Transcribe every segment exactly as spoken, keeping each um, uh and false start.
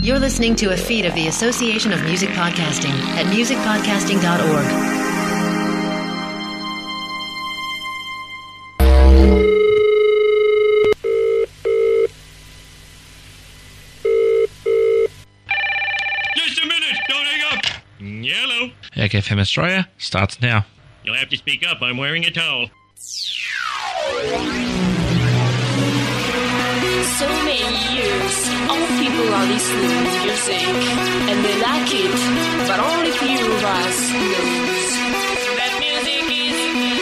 You're listening to a feed of the Association of Music Podcasting at music podcasting dot org. Just a minute, don't hang up. Hello. O K F M Australia starts now. You'll have to speak up, I'm wearing a towel. So many years, all people are listening to music, and they like it, but only few of us knows that music is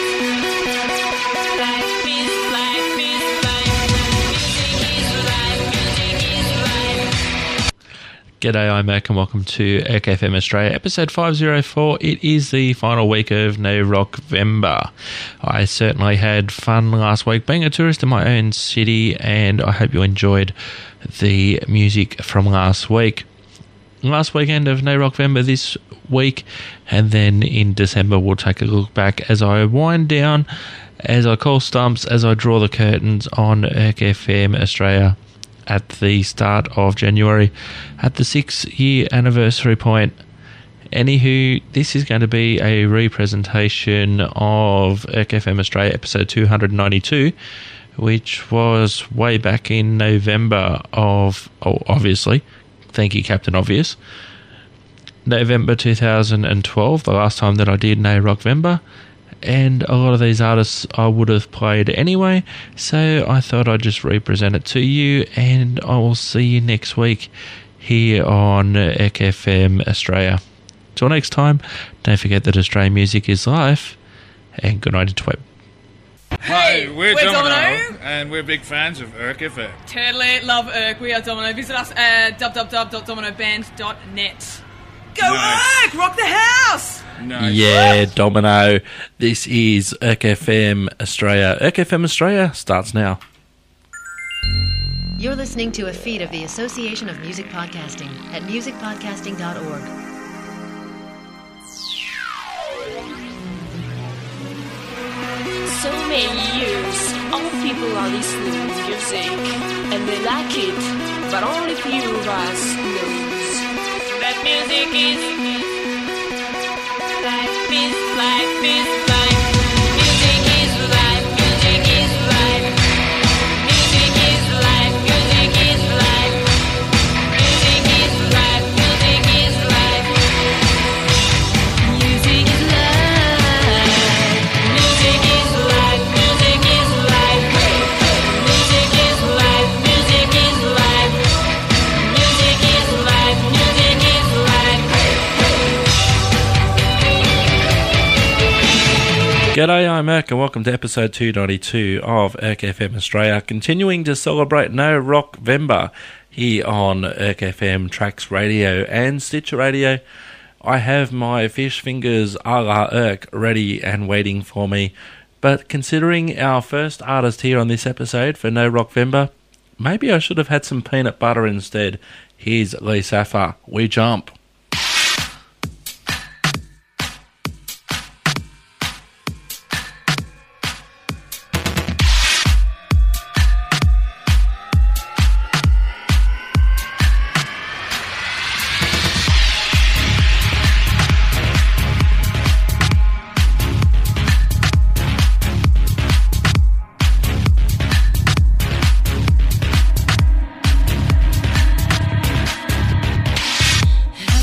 life, is life, is life, music is life, music is life. G'day, I'm Mac and welcome to O K F M Australia, episode five oh four. It is the final week of No Rockvember. I certainly had fun last week being a tourist in my own city, and I hope you enjoyed the music from last week. Last weekend of No Rockvember this week, and then in December we'll take a look back as I wind down, as I call stumps, as I draw the curtains on O K F M Australia at the start of January, at the six-year anniversary point. Anywho, this is going to be a representation of O K F M Australia episode two ninety-two, which was way back in November of, oh, obviously, thank you, Captain Obvious, November two thousand twelve, the last time that I did No Rockvember. And a lot of these artists I would have played anyway, so I thought I'd just represent it to you, and I will see you next week here on O K F M Australia. Till next time, don't forget that Australian music is life, and good night to web. Hi, we're, we're Domino, Domino. and we're big fans of O K F M. Totally love Urk. We are Domino. Visit us at w w w dot domino band dot net. Go Nice. Urk! Rock the house! Nice. Yeah, Domino. This is O K F M Australia. O K F M Australia starts now. You're listening to a feed of the Association of Music Podcasting at music podcasting dot org. So many years, all people are listening to music, and they like it, but only few of us knows that music is life, is life, is life, music is life, music is life, music is life, music is life, music is life, music is life, music is life, music is life, music is life, music is life, music is life, music is life, music is life. G'day, I'm Merck, and welcome to episode two ninety-two of O K F M Australia, continuing to celebrate No Rockvember here on O K F M Tracks Radio and Stitcher Radio. I have my fish fingers a la Urk ready and waiting for me, but considering our first artist here on this episode for No Rockvember, maybe I should have had some peanut butter instead. Here's Lee Safar. We jump. I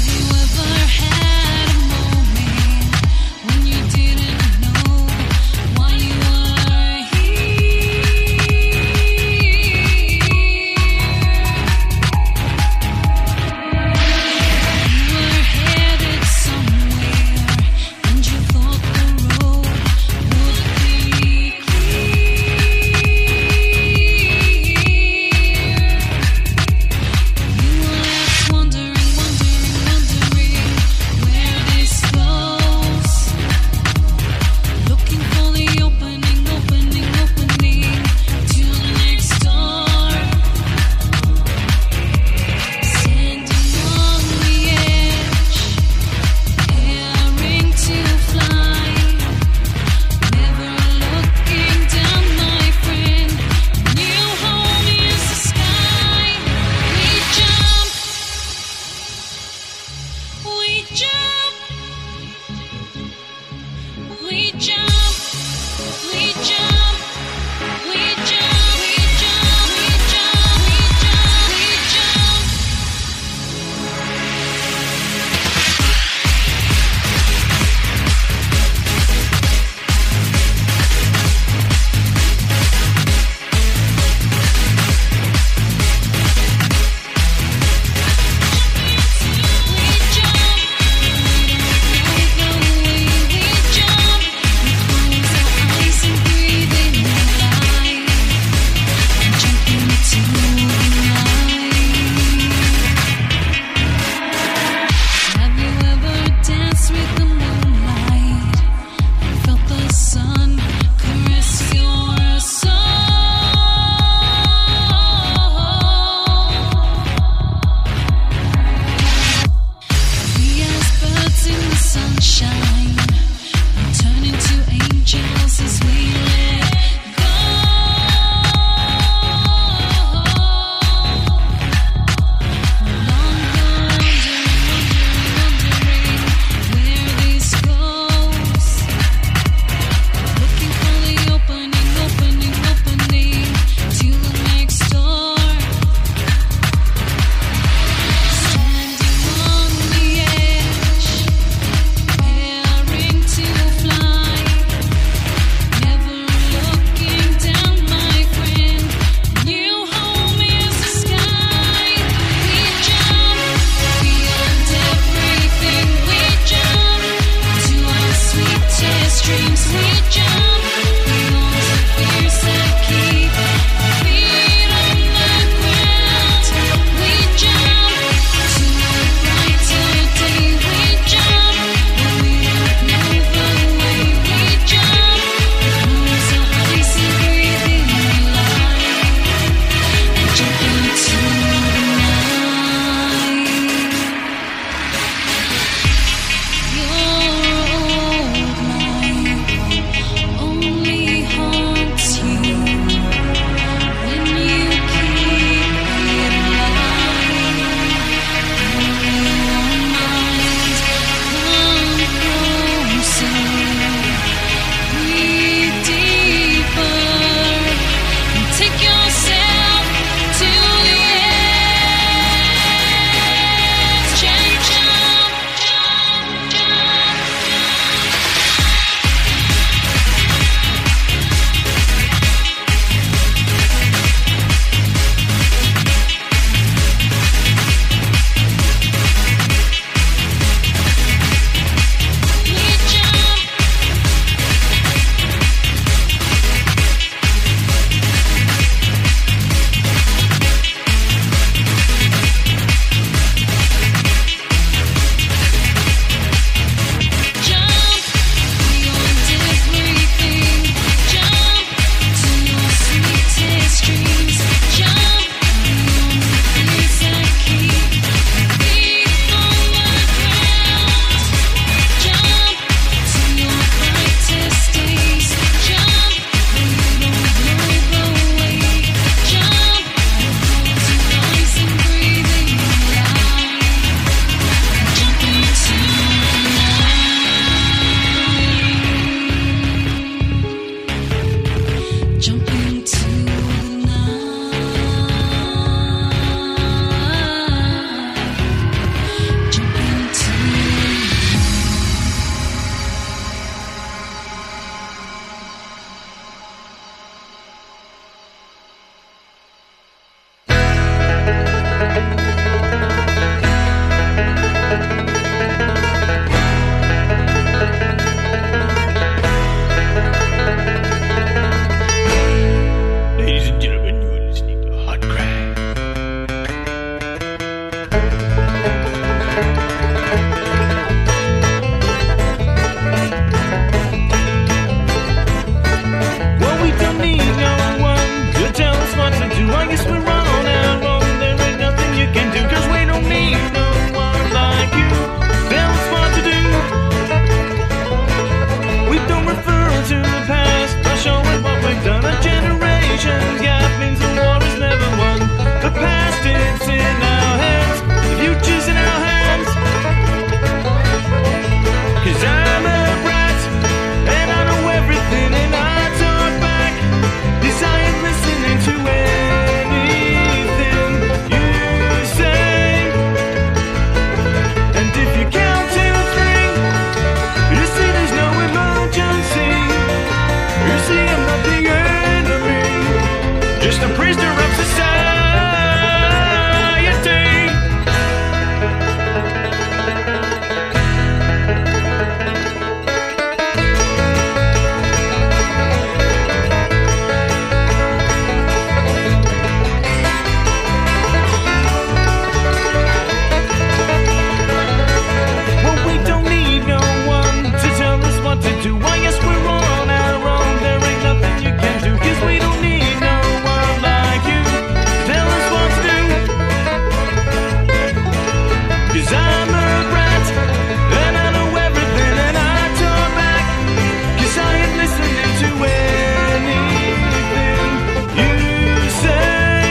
'Cause I'm a brat, and I know everything, and I talk back, 'cause I ain't listening to anything you say.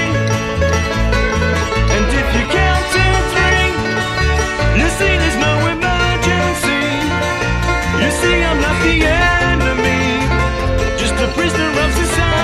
And if you count to three, you see there's no emergency. You see I'm not the enemy, just a prisoner of society.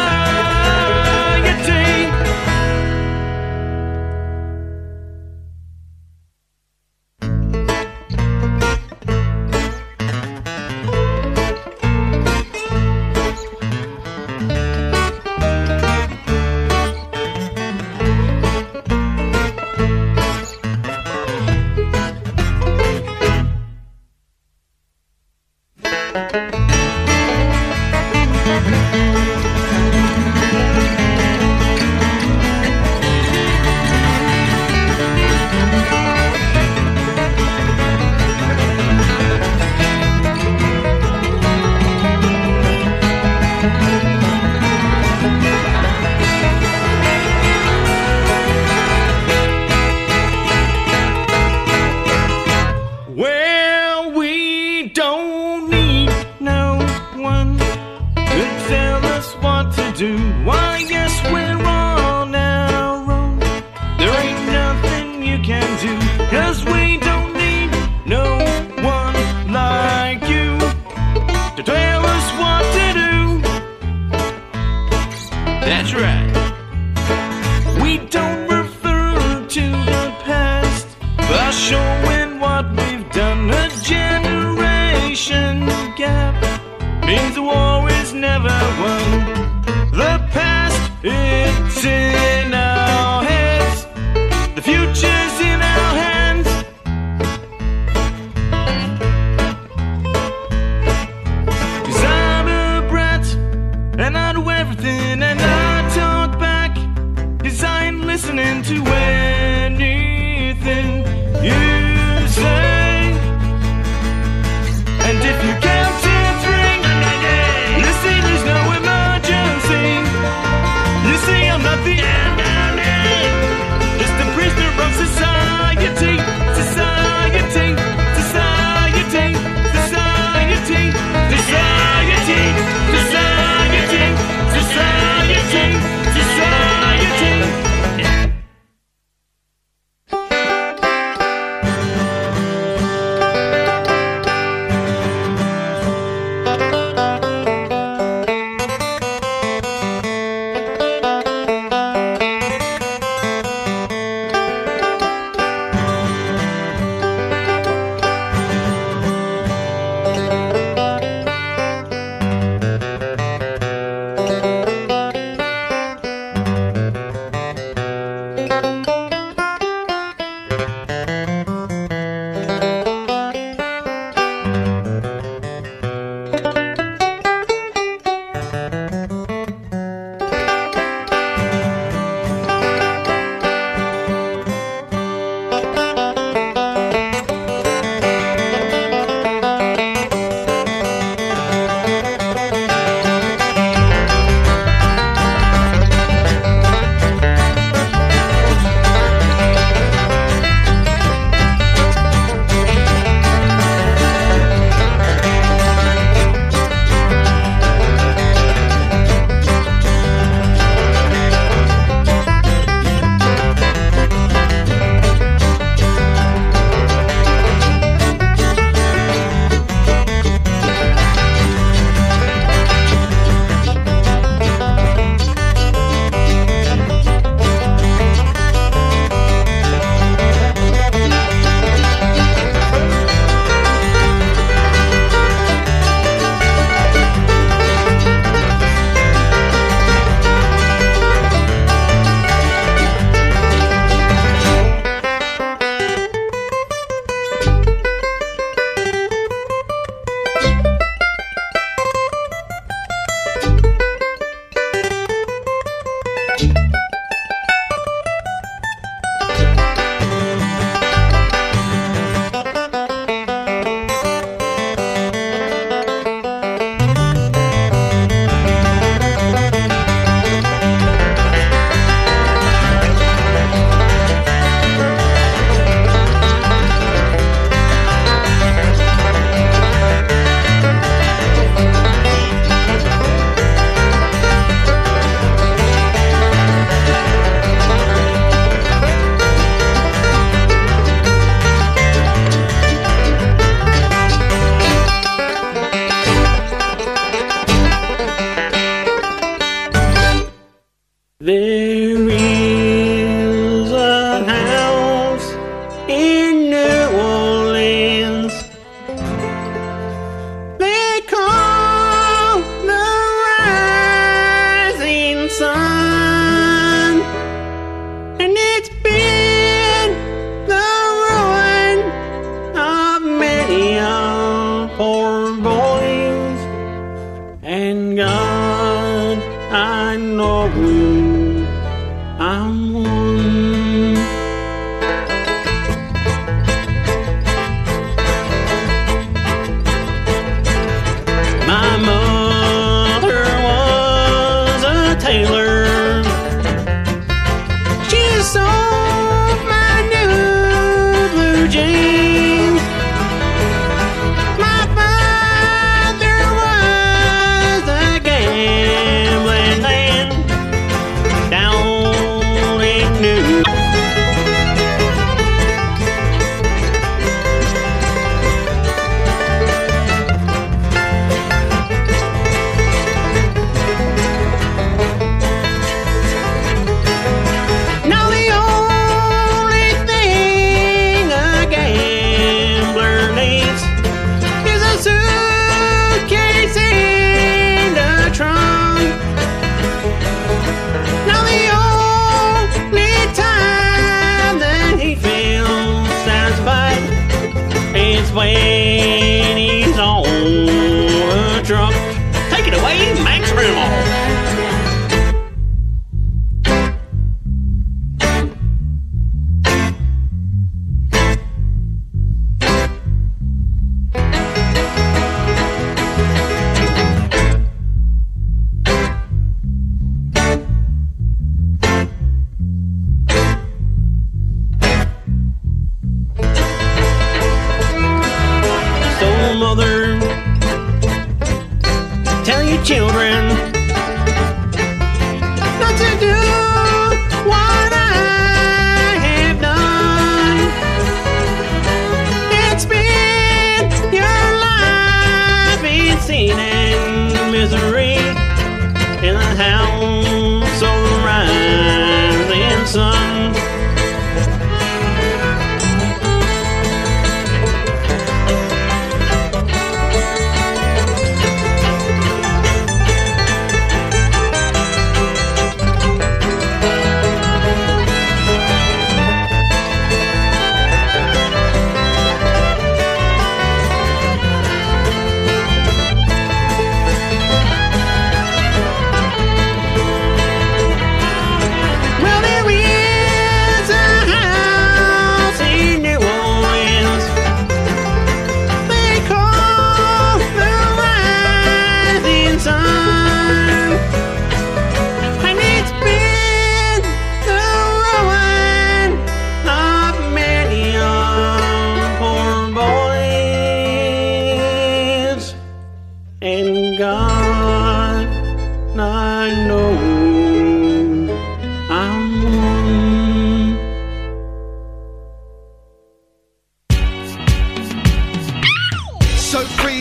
Well, we don't need no one to tell us what to do. Why, yes, we're on our own. There ain't nothing you can do, 'cause we don't need no one like you to tell us what to do. That's right. We don't refer to the past by showing what we've done. A generation gap means the war is never won. The past, it's in our heads. The future's in our hands. 'Cause I'm a brat, and I do everything, and I talk back, 'cause I ain't listening to anything you say. And if you count to three, you see there's no emergency. You see I'm not the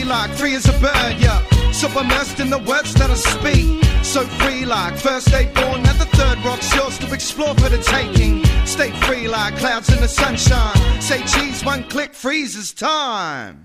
free like free as a bird, yeah. So immersed in the words that I speak. So free like first day born at the third rock's yours to explore for the taking. Stay free like clouds in the sunshine. Say cheese, one click, freezes time.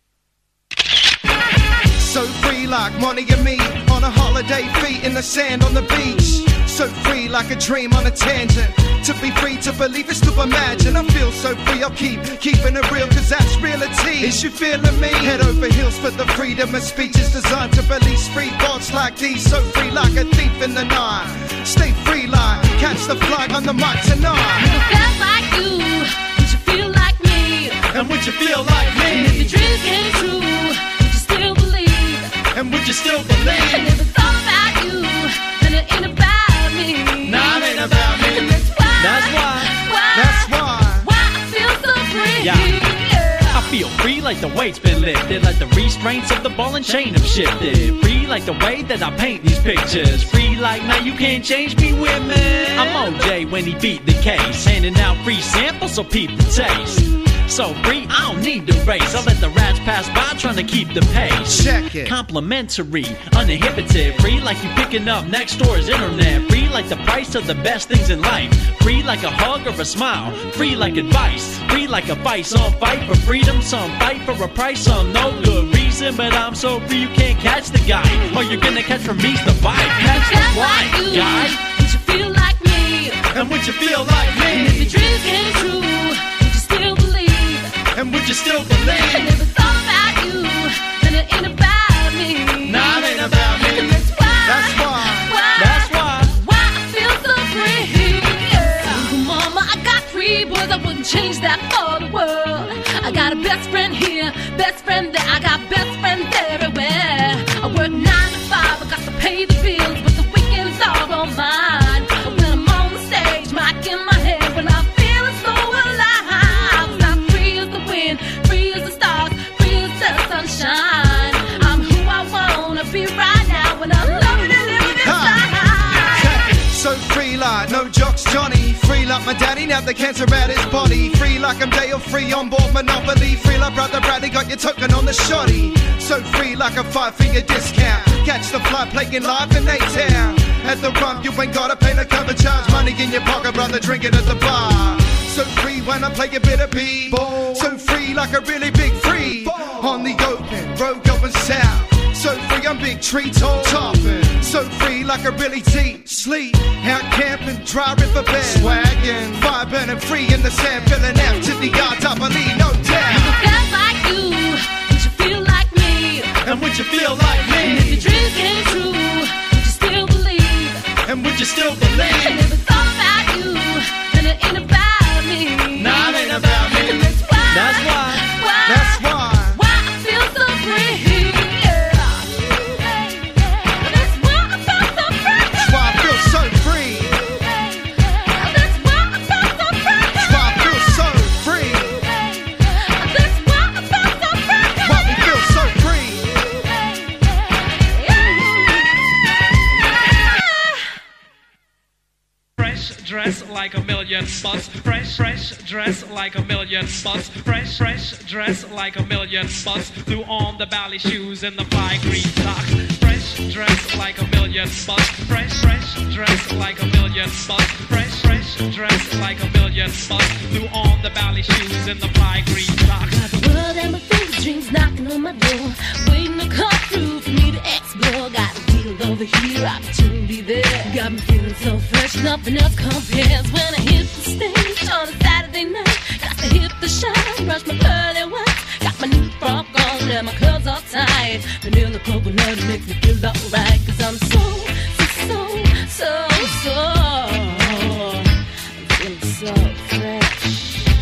So free like Monty and me on a holiday, feet in the sand on the beach. So free like a dream on a tangent. To be free to believe is to imagine. I feel so free, I'll keep keeping it real, cause that's reality. Is you feeling me? Head over heels for the freedom of speech is designed to release free thoughts like these. So free like a thief in the night. Stay free like catch the flag on the mic tonight. Never felt like you, would you feel like me? And would you feel like And if me? your dreams came true, would you still believe? And would you still I believe? never thought about you, and it ain't about me. Nah, it ain't about me. And that's why, That's why. why, That's why. why I feel so free. Yeah. I feel free like the weight's been lifted, like the restraints of the ball and chain have shifted. Free like the way that I paint these pictures. Free like now you can't change me with me. I'm O J when he beat the case, handing out free samples so peep the taste. So free, I don't need to race. I let the rats pass by trying to keep the pace. Check it. Complimentary, uninhibited. Free like you picking up next door's internet. Free like the price of the best things in life. Free like a hug or a smile. Free like advice. Free like a fight. Some fight for freedom, some fight for a price. Some no good reason, but I'm so free you can't catch the guy. All you're gonna catch from me's the vibe. Catch the Felt like vibe, you, guy. would you feel like me? And would you feel like And if your me? dreams came true, would you still believe? And would you still I believe? never thought about you, and it ain't about me. Nah, it ain't about me. And that's why, That's why. why, That's why. why I feel so free. Yeah. Mama, I got three boys, I wouldn't change that for the world. I got a best friend here, best friend there, I got best friends everywhere. I work nine to five, I got to pay the bills, but the weekends are all mine. When I'm on the stage, mic in my head, when I'm feeling so alive, I'm free as the wind, free as the stars, free as the sunshine. I'm who I wanna be right now, when I'm loving and living inside. So free like no jocks Johnny. Free like my daddy, now the cancer at his body. Free like I'm Dale, free on board Monopoly. Free like brother Bradley, got your token on the shoddy. So free like a five-figure discount. Catch the flight playing live in A-Town. At the rump, you ain't gotta pay the cover charge. Money in your pocket, brother, drink it at the bar. So free when I play a bit of beat. So free like a really big free. On the open, road going south. So free, I'm big tree tall topping. So free like a really deep sleep. Out camping, dry river bed. Swaggin', vibing and free in the sand. Filling F to the R double E, no doubt. Felt like you, would you feel like me? And would you feel like And if your me? dreams came true, would you still believe? And would you still I believe? never thought about you, and it ain't about me. Nah, it ain't about me. And that's why, That's why. why, That's why. why I feel so free. Yeah. That's why I feel so free. That's why I feel so free. That's why I feel so free. That's why I feel so free. That's why I feel so free. Why we feel so free. Fresh dress like a million bucks. Fresh, fresh dress like a million bucks. Fresh, fresh dress like a million bucks. Blue on the ballet shoes and the fly green socks. Fresh dress like a million bucks. Fresh, fresh dress like a million bucks. Fresh, fresh dress like a million bucks. Blue on the ballet shoes and the fly green socks. Got the world and my favorite dreams knocking on my door, waiting to come through for me to explore. Got a deal over here, opportunity there. Got me feeling so fresh, nothing else compares. When I hit the stage on a Saturday night, got to hit the shine, brush my pearly whites. Got my new frock on and my curls all tight. Vanilla coconut makes me feel alright, cause I'm so, so, so, so, so, I'm feeling so fresh.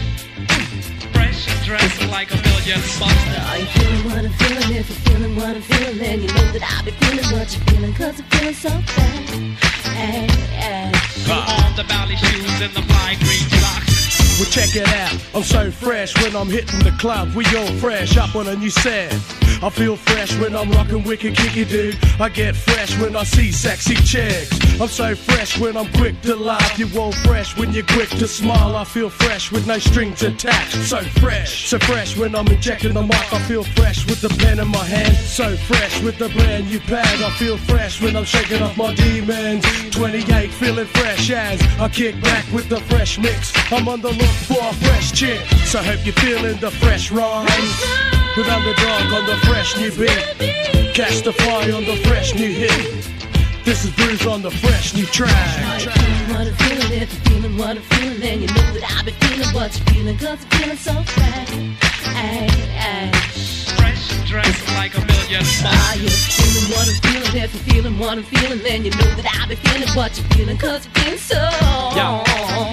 Fresh dress like a million bucks. Are you feeling what I'm feeling? If you're feeling what I'm feeling, then you know that I'll be feeling what you're feeling, cause I'm feeling so fresh. Hey, hey. Blue on the ballet shoes and the fly green socks. Well, check it out. I'm so fresh when I'm hitting the club. We all fresh up on a new set. I feel fresh when I'm rocking wicked kicky, dude. I get fresh when I see sexy chicks. I'm so fresh when I'm quick to laugh. You all fresh when you're quick to smile. I feel fresh with no strings attached. So fresh, so fresh when I'm injecting the mic. I feel fresh with the pen in my hand. So fresh with the brand new pad. I feel fresh when I'm shaking off my demons. twenty-eight feeling fresh as I kick back with the fresh mix. I'm on the look for a fresh chick. So hope you're feeling the fresh rhymes. With Underdog on the fresh new beat. Catch the fly on the fresh new hit. This is Bruce on the fresh new track. Are you feeling what I'm feeling? If you're feeling what I'm feeling, then you know that I've been feeling what you're feeling. Cause I'm feeling so fresh. Ay, ay. Fresh dressed like a million bucks. Are you feeling what I'm feeling? If you're feeling what I'm feeling, then you know that I've been feeling what you're feeling. Cause I'm feeling so Yo.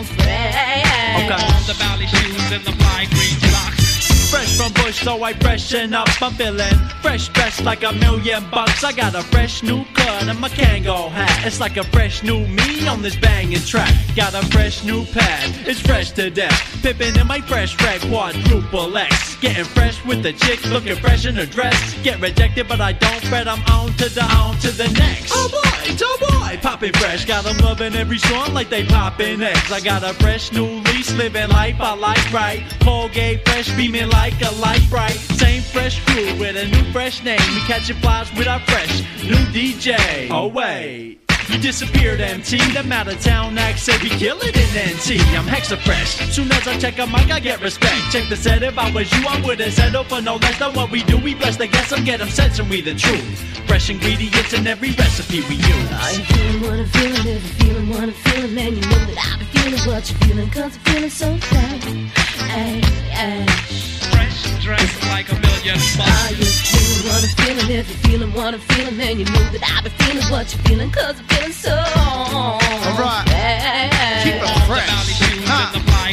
fresh. Okay. On the valley shoes and the fly green socks. Fresh from Bush, so I freshen up. I'm feeling fresh, dressed like a million bucks. I got a fresh new cut and my Kango hat. It's like a fresh new me on this banging track. Got a fresh new pad, it's fresh to death. Pippin' in my fresh rag quadruple X. Getting fresh with the chick, looking fresh in her dress. Get rejected, but I don't fret. I'm on to the on to the next. Oh boy, oh boy, poppin' fresh. Got them loving every song like they poppin' eggs. I got a fresh new lease, living life I like right. Colgate fresh, beaming like a light bright. Same fresh crew with a new fresh name. We catchin' flies with our fresh new D J. Oh wait, you disappeared, M T. Them out of town acts say we kill it in N T. I'm hexa fresh. Soon as I check a mic, I get respect. Check the set. If I was you, I wouldn't settle for no less than what we do. We bless the guests, I'm get them sense and we the truth. Fresh ingredients in every recipe we use. Are you feeling what I'm feeling? If you're feeling what I'm feeling, then you know that I've been feeling what you're feeling. Cause I'm feeling so fresh. Ay, ay. Fresh dressed like a million bucks. Are you feeling what I'm feeling? If you're feeling what I'm feeling, then you know that I've been feeling what you're feeling. Cause I'm feeling so Alright. fresh. Keep it fresh. Huh.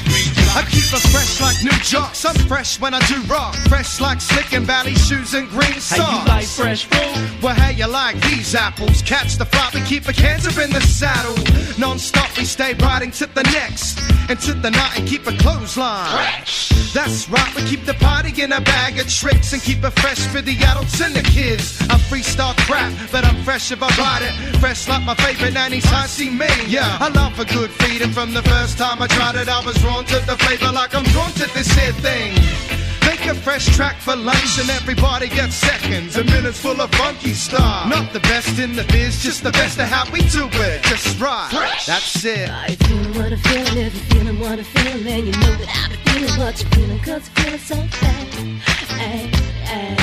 I keep it fresh like new jocks. I'm fresh when I do rock. Fresh like slick and valley shoes and green socks. How you like fresh fruit? Well, how you like these apples? Catch the fly, we keep a cancer in the saddle. Non-stop, we stay riding to the next. And to the night and keep a clothesline. Fresh. That's right, we keep the party in a bag of tricks. And keep it fresh for the adults and the kids. I freestyle crap, but I'm fresh if I ride it. Fresh like my favorite anytime see me. Yeah, I love a good feeding. From the first time I tried it, I was drawn to the flavor like I'm drawn to this here thing. Make a fresh track for lunch and everybody gets seconds and minutes full of funky stuff. Not the best in the biz, just the best of how we do it. Just right, fresh. That's it. Are you feeling what I'm feeling? If you're feeling what I'm feeling, then you know that I've been feeling what you're feeling. Cause I'm feeling so fresh. Ay, ay.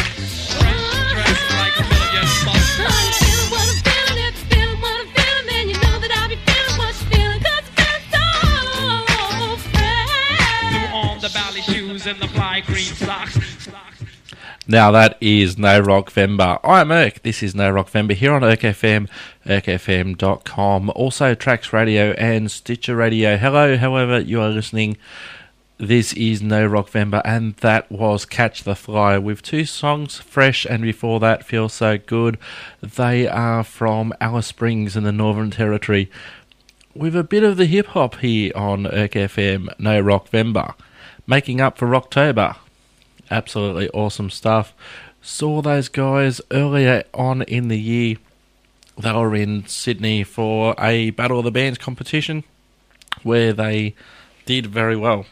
Fresh dressed like a million bucks. Are you feeling what I'm feeling? If you're feeling what I'm feeling, then you know that I've been feeling what you're feeling. Cause I'm feeling so fresh. New on the valley shoes and the fly green socks. Now that is No Rock Vember. I'm Irk. This is No Rock Vember here on Irk F M, irk f m dot com. Also Trax Radio and Stitcher Radio. Hello, however you are listening. This is No Rock Vember, and that was Catch the Fly with two songs, Fresh and before that Feel So Good. They are from Alice Springs in the Northern Territory. With a bit of the hip hop here on Irk F M, No Rock Vember, making up for Rocktober. Absolutely awesome stuff. Saw those guys earlier on in the year. They were in Sydney for a Battle of the Bands competition where they did very well.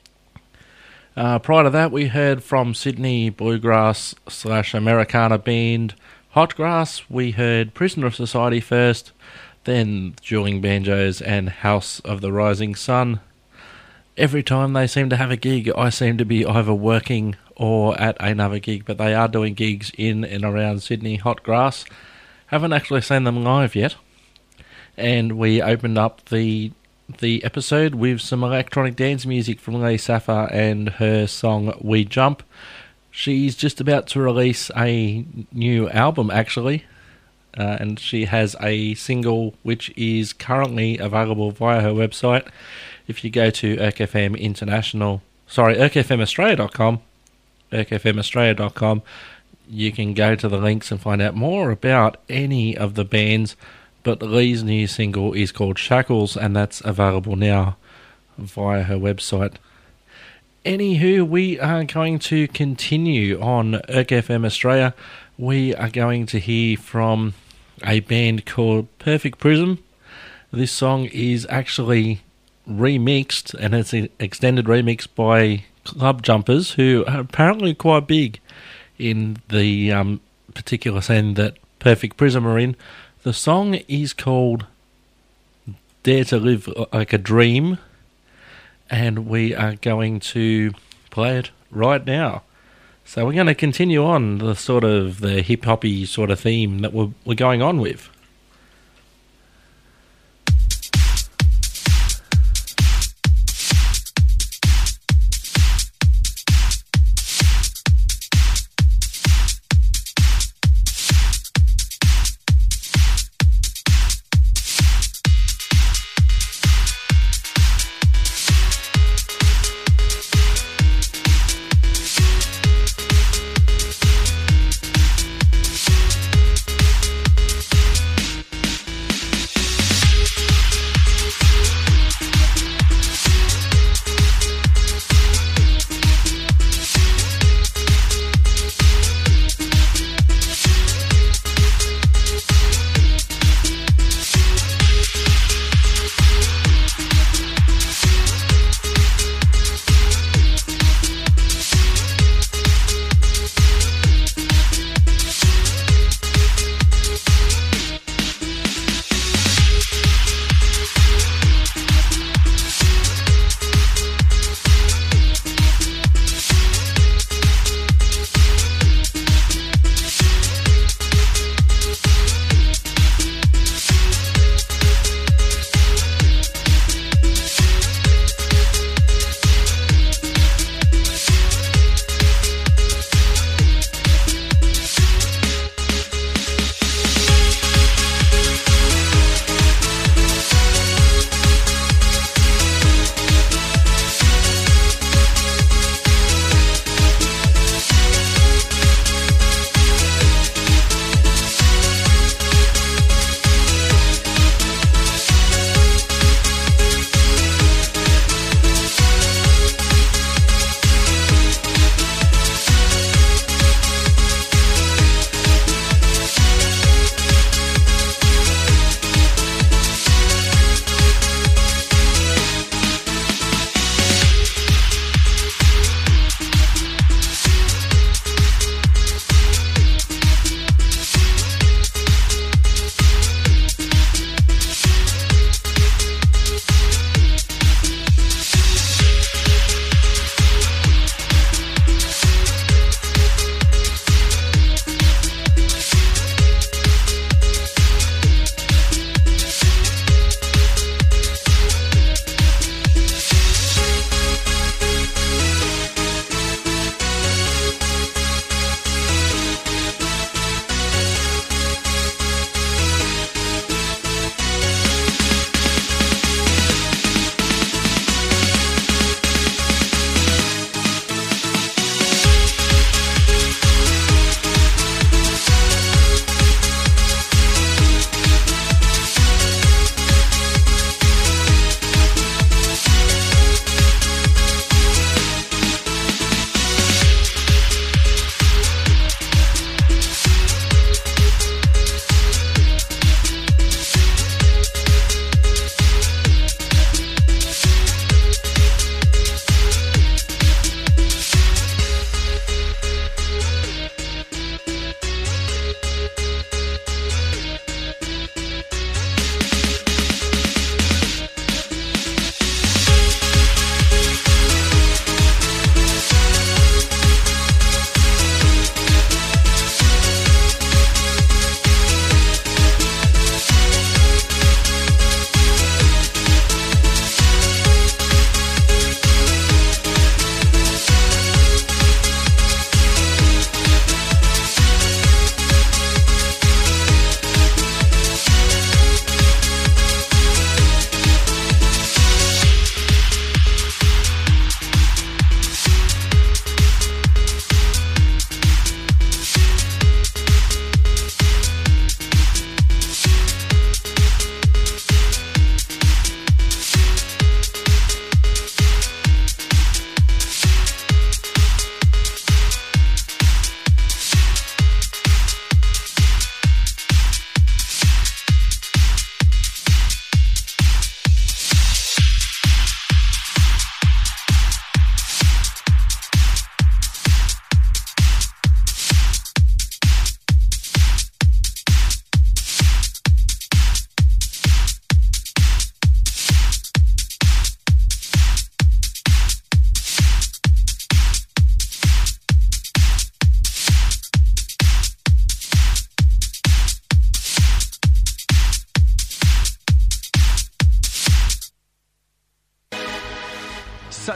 Uh, prior to that, we heard from Sydney bluegrass slash Americana band Hot Grass. We heard Prisoner of Society first, then Dueling Banjos and House of the Rising Sun. Every time they seem to have a gig, I seem to be either working or at another gig, but they are doing gigs in and around Sydney. Hot Grass. Haven't actually seen them live yet. And we opened up the the episode with some electronic dance music from Lee Safa and her song We Jump. She's just about to release a new album, actually. Uh, and she has a single which is currently available via her website. If you go to Irk F M International, sorry, irk f m australia dot com, irk f m australia dot com, you can go to the links and find out more about any of the bands. But Lee's new single is called Shackles, and that's available now via her website. Anywho, we are going to continue on E R C F M Australia. We are going to hear from a band called Perfect Prism. This song is actually remixed, and it's an extended remix by Club Jumpers, who are apparently quite big in the um, particular scene that Perfect Prism are in. The song is called Dare to Live Like a Dream, and we are going to play it right now. So we're going to continue on the sort of the hip-hoppy sort of theme that we're, we're going on with. We'll be right back.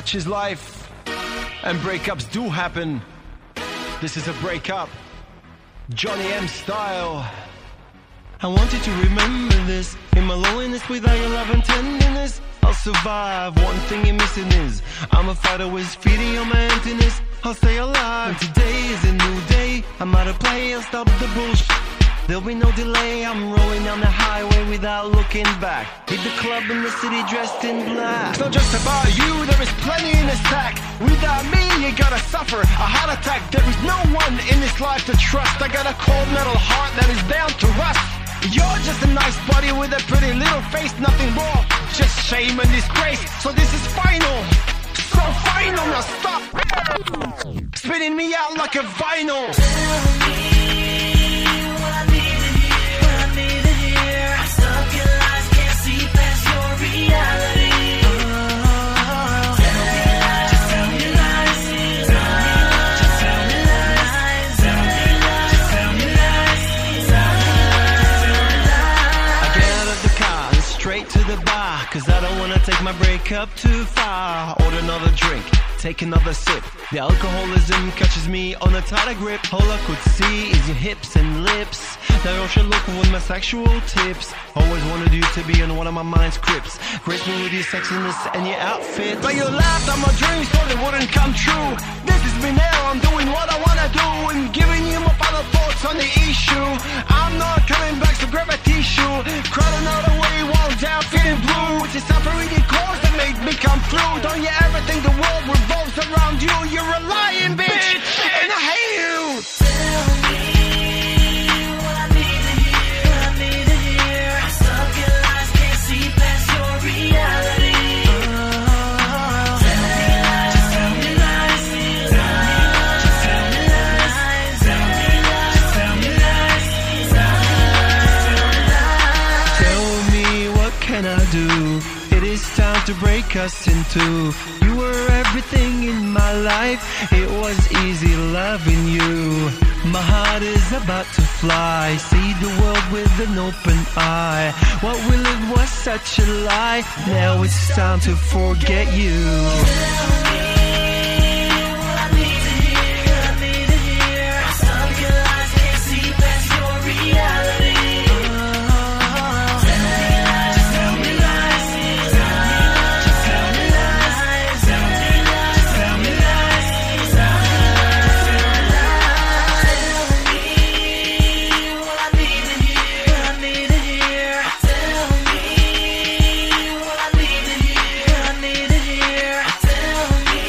such is life, and breakups do happen. This is a breakup, Johnny M style. I want you to remember this. In my loneliness, without your love and tenderness, I'll survive. One thing you're missing is I'm a fighter with feeding on my emptiness. I'll stay alive. And today is a new day. I'm out of play. I'll stop the bullshit. There'll be no delay. I'm rolling down the highway without looking back. Hit the club in the city dressed in black. It's not just about you. There is plenty in the stack. Without me, you gotta suffer a heart attack. There is no one in this life to trust. I got a cold metal heart that is bound to rust. You're just a nice body with a pretty little face, nothing more, just shame and disgrace. So this is final, so final, now stop spinning me out like a vinyl. Tell me what I need to hear, what I need to hear. I'm stuck in lies, can't see past your reality. Oh, tell me lies, just tell me lies, tell me lies, just tell me lies, tell me lies, just tell me lies, tell me lies. Straight to the bar, cause I don't wanna take my breakup too far. Order another drink, take another sip. The alcoholism catches me on a tighter grip. All I could see is your hips and lips. Now you should look with my sexual tips. Always wanted you to be on one of my mind's grips. Grace me with your sexiness and your outfit. But you laughed at my dreams, thought it wouldn't come true. This is me now, I'm doing what I wanna do, and giving you my final thoughts on the issue. I'm not coming back, so grab a tissue. Crying another way while down, feeling blue. It's your suffering cause that made me come through. Don't you ever think the world revolves around you? You're a lying bitch, bitch. And I hate you. Tell me what I need to hear, what I need to hear. I'm stuck in lies, can't see past your reality. Oh, tell me lies, just tell me lies, tell me lies, just tell me lies, tell me lies, just tell me lies, tell me lies. Tell me what can I do? It is time to break us in two. You were everything in my life. It was easy loving you. My heart is about to fly. See the world with an open eye. What we lived was such a lie. Now it's time to forget you. Tell me what I need to hear, what I need to hear. I'm stuck in lies, can't see past your reality. Tell me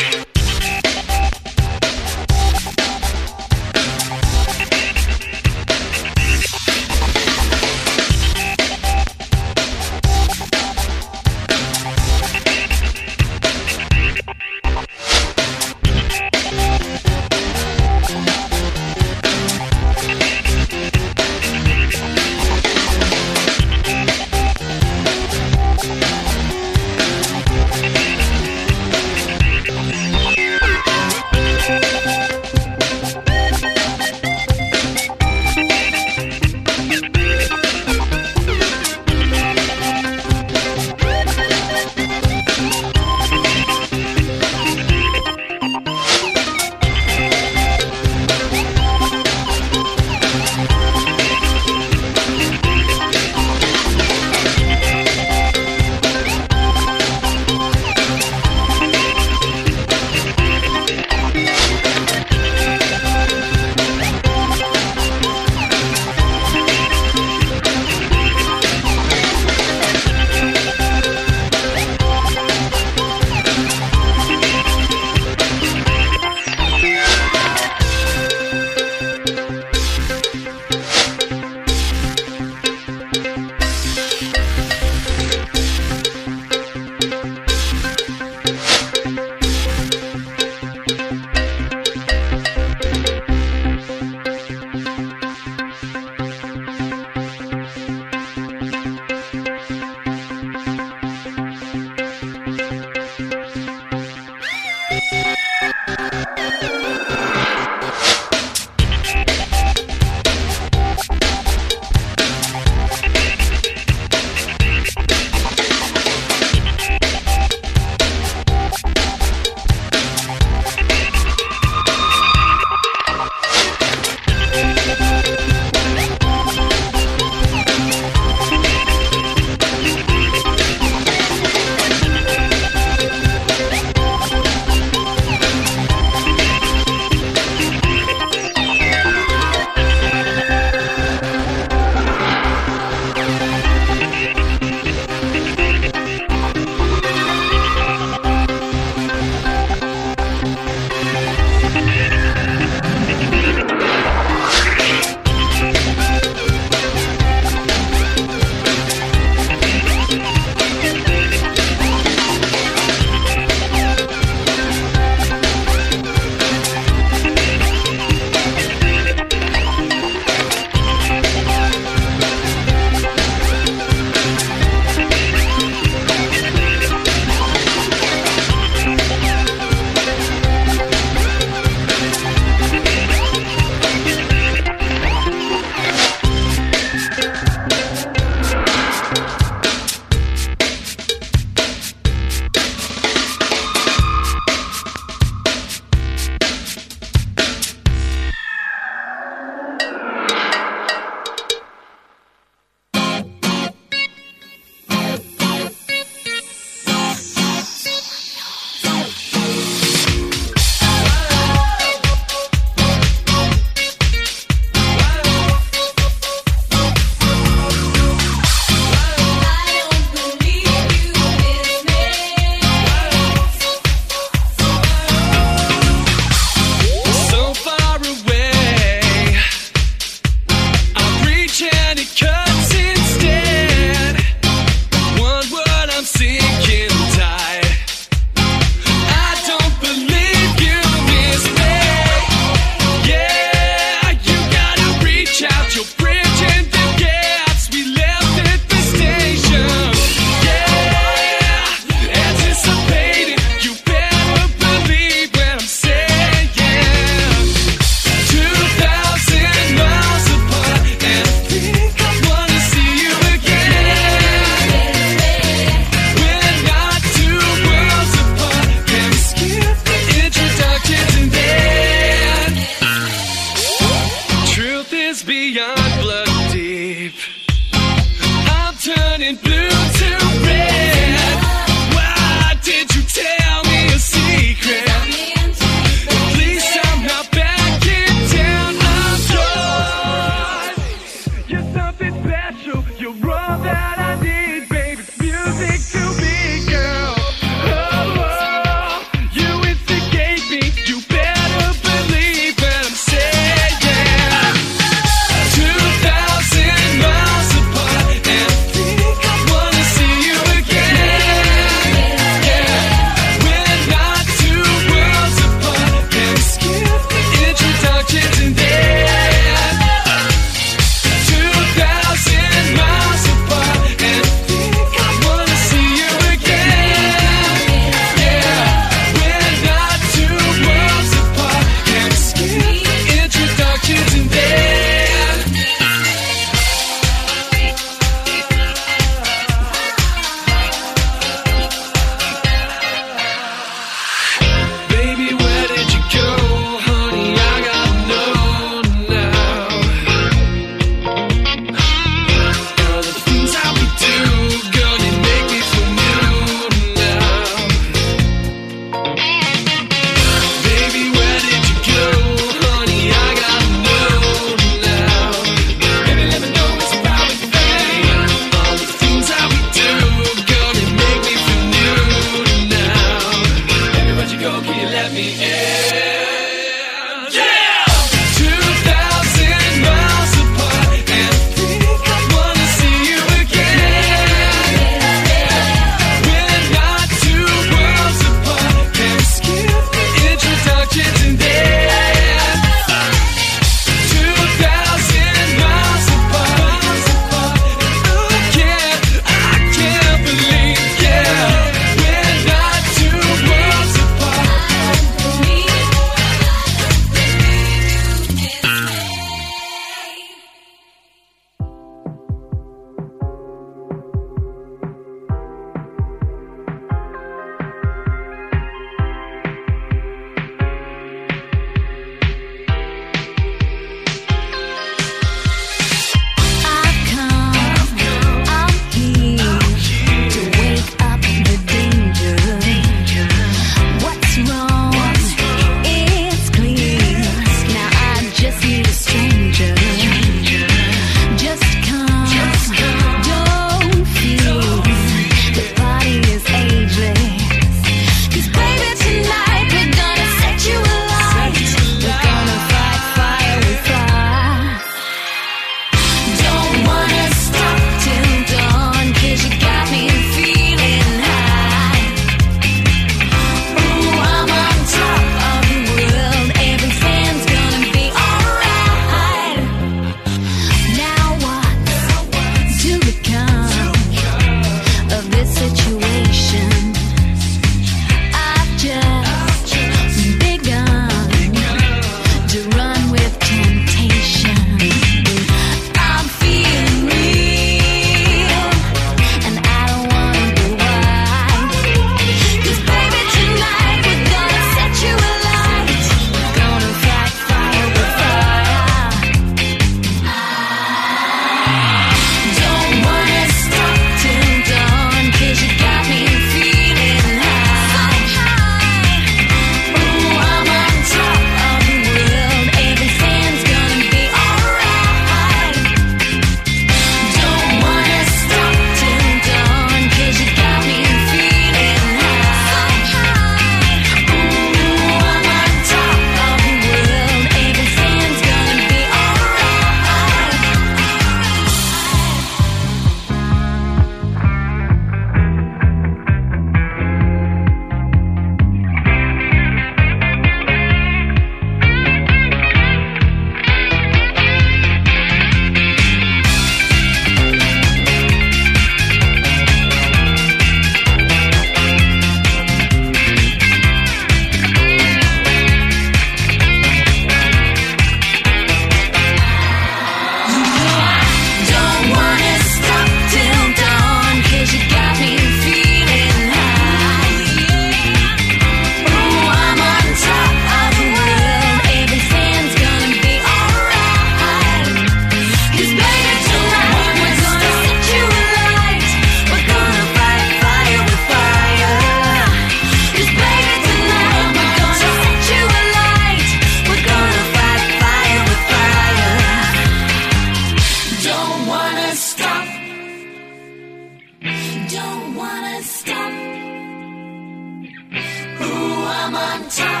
on top?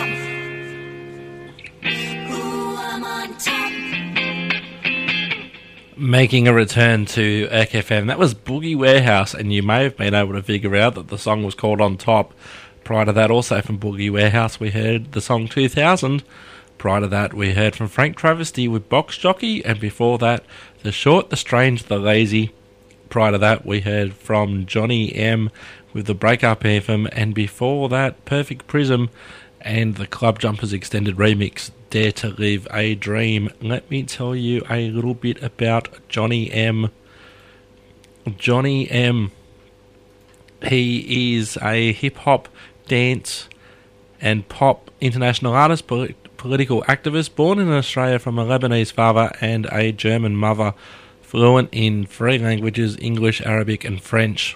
Ooh, I'm on top. Making a return to E R C F M. That was Boogie Warehouse, and you may have been able to figure out that the song was called On Top. Prior to that, also from Boogie Warehouse, we heard the song two thousand. Prior to that, we heard from Frank Travesty with Box Jockey, and before that, The Short, The Strange, The Lazy. Prior to that, we heard from Johnny M with the Breakup Anthem, and before that, Perfect Prism and the Club Jumpers Extended Remix, Dare to Live a Dream. Let me tell you a little bit about Johnny M. Johnny M. He is a hip-hop, dance and pop international artist, polit- political activist, born in Australia from a Lebanese father and a German mother, fluent in three languages, English, Arabic and French.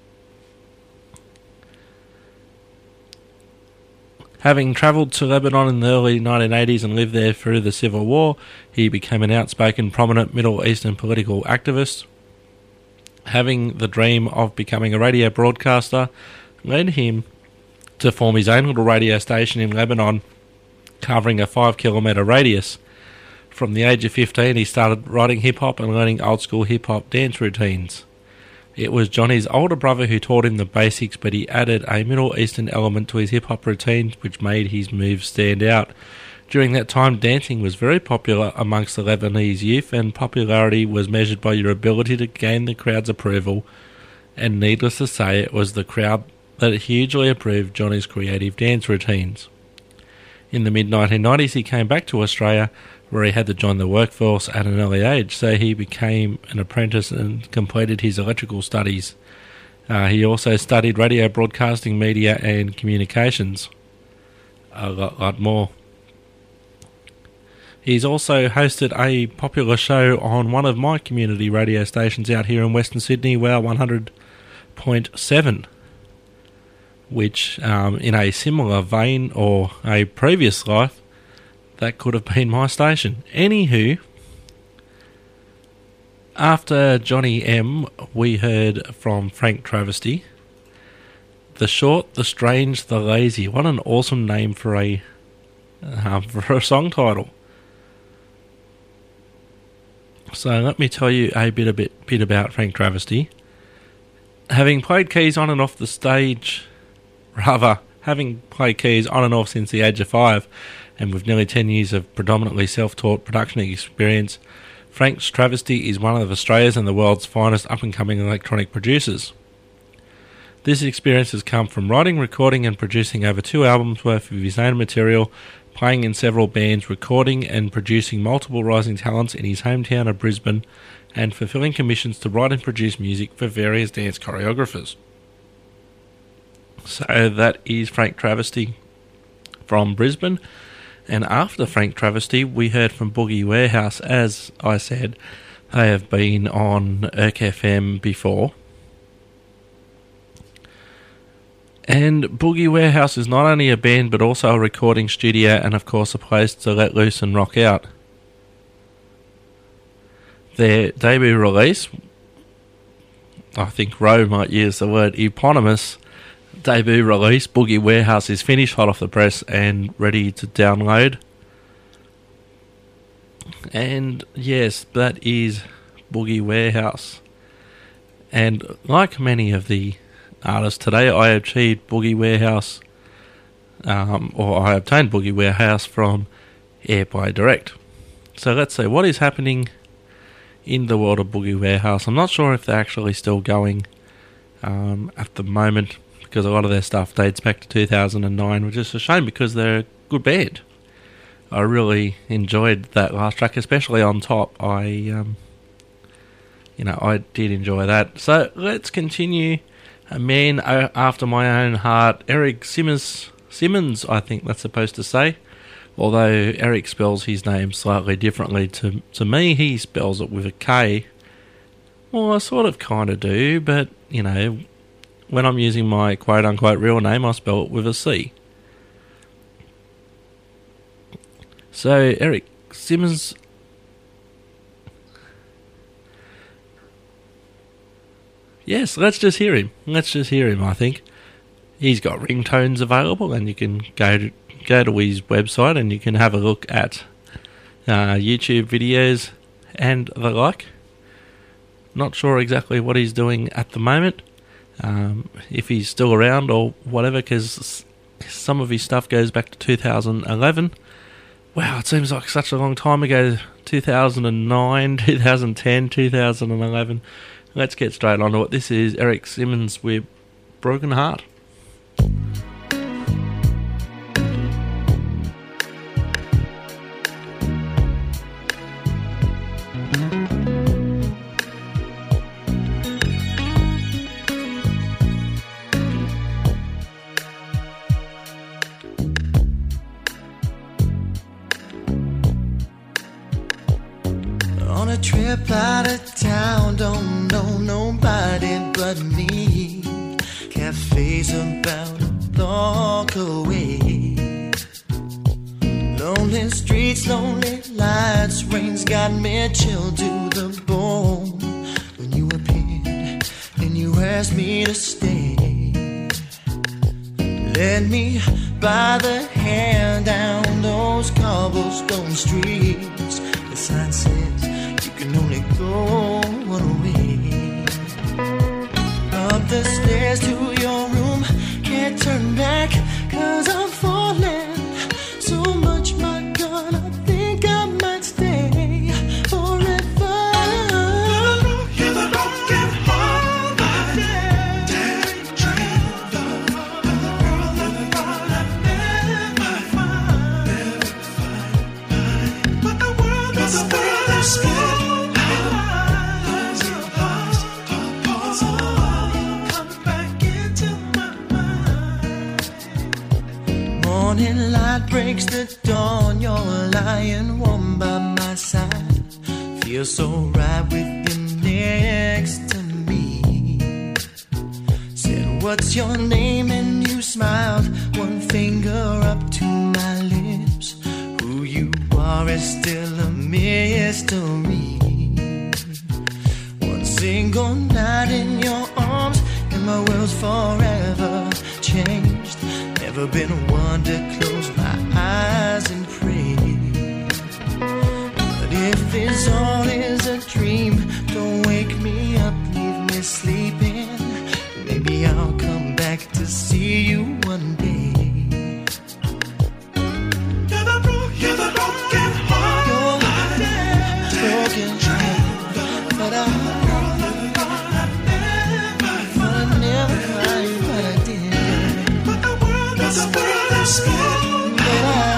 Having travelled to Lebanon in the early nineteen eighties and lived there through the Civil War, he became an outspoken, prominent Middle Eastern political activist. Having the dream of becoming a radio broadcaster led him to form his own little radio station in Lebanon, covering a five kilometre radius. From the age of fifteen, he started writing hip-hop and learning old-school hip-hop dance routines. It was Johnny's older brother who taught him the basics, but he added a Middle Eastern element to his hip-hop routines, which made his moves stand out. During that time, dancing was very popular amongst the Lebanese youth, and popularity was measured by your ability to gain the crowd's approval, and needless to say, it was the crowd that hugely approved Johnny's creative dance routines. In the mid nineteen nineties, he came back to Australia, where he had to join the workforce at an early age, so he became an apprentice and completed his electrical studies. Uh, he also studied radio broadcasting, media and communications. A lot, lot more. He's also hosted a popular show on one of my community radio stations out here in Western Sydney, Wow one hundred point seven, which, um, in a similar vein or a previous life, that could have been my station. Anywho, after Johnny M, we heard from Frank Travesty, The Short, The Strange, The Lazy. What an awesome name for a uh, for a song title. So let me tell you a bit a bit bit about Frank Travesty. Having played keys on and off the stage, rather having played keys on and off since the age of five, and with nearly ten years of predominantly self-taught production experience, Frank Travesty is one of Australia's and the world's finest up-and-coming electronic producers. This experience has come from writing, recording and producing over two albums worth of his own material, playing in several bands, recording and producing multiple rising talents in his hometown of Brisbane, and fulfilling commissions to write and produce music for various dance choreographers. So that is Frank Travesty from Brisbane. And after Frank Travesty, we heard from Boogie Warehouse. As I said, they have been on E R C F M before. And Boogie Warehouse is not only a band, but also a recording studio and, of course, a place to let loose and rock out. Their debut release, I think Roe might use the word eponymous, debut release, Boogie Warehouse, is finished, hot off the press and ready to download. And yes, that is Boogie Warehouse. And like many of the artists today, I achieved Boogie Warehouse, um, or I obtained Boogie Warehouse from Airplay Direct. So let's see, what is happening in the world of Boogie Warehouse? I'm not sure if they're actually still going um, at the moment, because a lot of their stuff dates back to two thousand nine, which is a shame because they're a good band. I really enjoyed that last track, especially On Top. I, um, you know, I did enjoy that. So let's continue. A man after my own heart, Eric Simmons, Simmons, I think that's supposed to say. Although Eric spells his name slightly differently to to me, he spells it with a K. Well, I sort of kind of do, but, you know, when I'm using my quote-unquote real name, I spell it with a C. So, Eric Simmons... Yes, let's just hear him. Let's just hear him, I think. He's got ringtones available, and you can go to, go to his website and you can have a look at uh, YouTube videos and the like. Not sure exactly what he's doing at the moment, um, if he's still around or whatever, because some of his stuff goes back to two thousand eleven. Wow, it seems like such a long time ago. two thousand nine, two thousand ten, two thousand eleven. Let's get straight on to it. This is Eric Simmons with Broken Heart. On a trip out of town, don't know nobody but me. Cafes about a block away. Lonely streets, lonely lights. Rain's got me chilled to the bone. When you appeared and you asked me to stay, led me by the hand down those cobblestone streets. The sign says you can only go one way. Up the stairs to your room, can't turn back, cause I'm falling so much, my God, I think I might stay forever. You're the broken heart, my daydream, the girl that I thought I'd never find, never find. But the world is a world of skin. Morning light breaks the dawn. You're lying warm by my side. Feel so right with you next to me. Said, what's your name? And you smiled. One finger up to my lips. Who you are is still a mystery. One single night in your arms, and my world's forever changed. Never been one to close my eyes and pray. But if this all is a dream, don't wake me up, leave me sleeping. Maybe I'll come back to see you one day. You're the, bro- you're the broken heart. You're the broken heart. But I the world is scared, but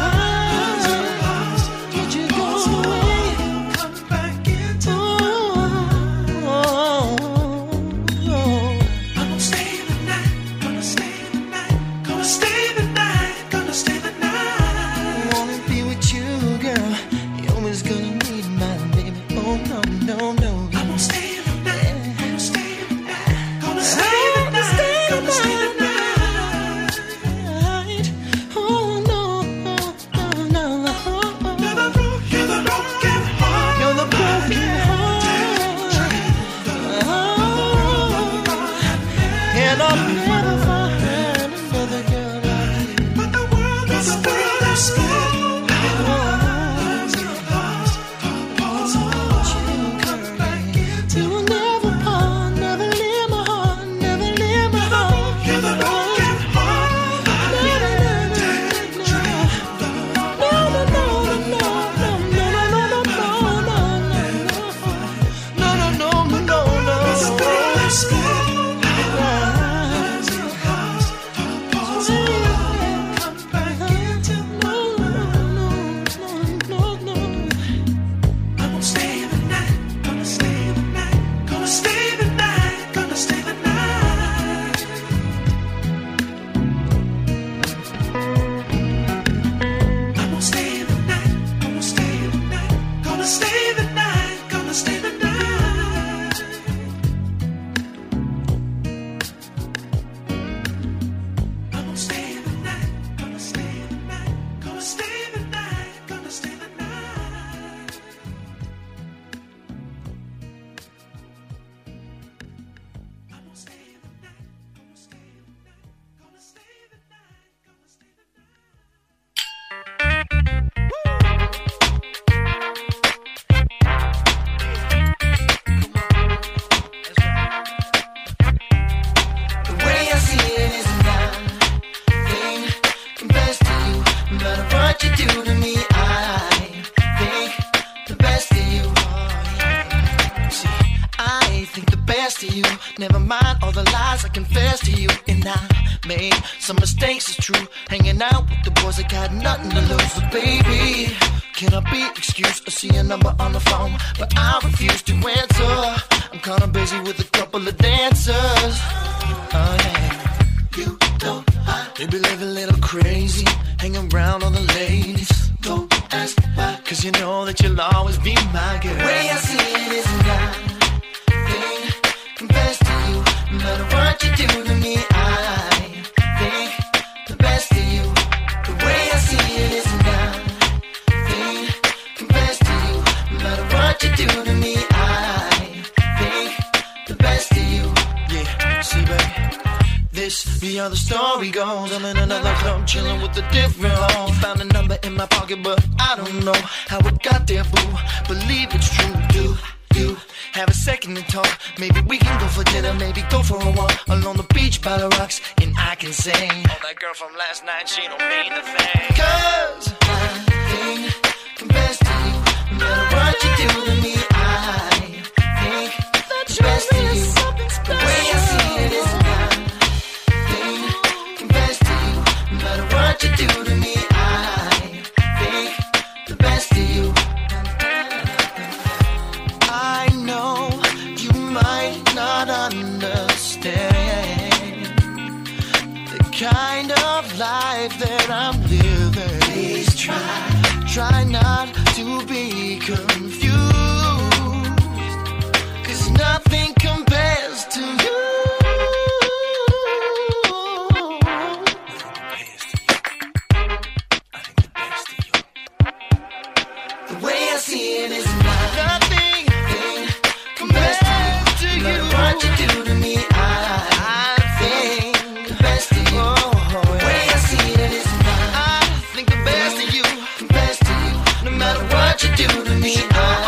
I did you go away? Come back into oh, oh, oh. I'm gonna stay the night, gonna stay the night, gonna stay the night, gonna stay the night. I wanna be with you, girl. You're always gonna need my baby. Oh no, no, no. I'm gonna stay the night, gonna stay the night, gonna stay the night, gonna stay the night. Oh, mistakes is true. Hanging out with the boys, I got nothing to lose. But baby, can I be excused? I see a number on the phone, but I refuse to answer. I'm kinda busy with a couple of dancers. Oh yeah. You don't I maybe live a little crazy, hanging around all the ladies. Don't ask why, cause you know that you'll always be my girl. The way I see it is nothing compares to you. No matter what you do to me, I think the best of you. The way I see it is nothing compares to you. No matter what you do to me, I think the best of you. Yeah, see baby, this be how the story goes. I'm in another club, chilling with a different hoe. You found a number in my pocket, but I don't know how it got there, boo. Believe it's true, do you have a second to talk? Maybe we can go for dinner, maybe go for a walk along the beach by the rocks, and I can sing. Oh, that girl from last night, she don't mean a thing. Cause nothing compares to you. No matter what you do to me, I think the best of you. The way I see it is nothing compares to you. No matter what you do to me, I think the best of you. I know you might not understand the kind of life that I'm living. Please try, try not to be confused, cause nothing compares to you. The way I see it is nothing compares to you. No matter what you do to me, I think the best of you. The way I see it is not. I think the best of you compares to you. No matter what you do to me, I